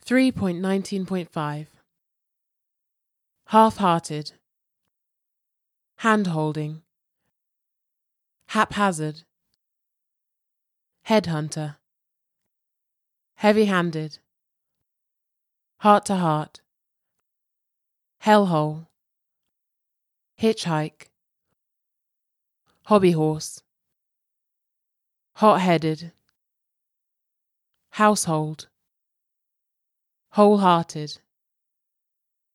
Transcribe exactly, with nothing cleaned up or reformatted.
three point nineteen point five. Half-hearted, hand-holding, haphazard, headhunter, heavy-handed, heart-to-heart, hellhole, hitchhike, hobby horse, hot-headed, household, wholehearted.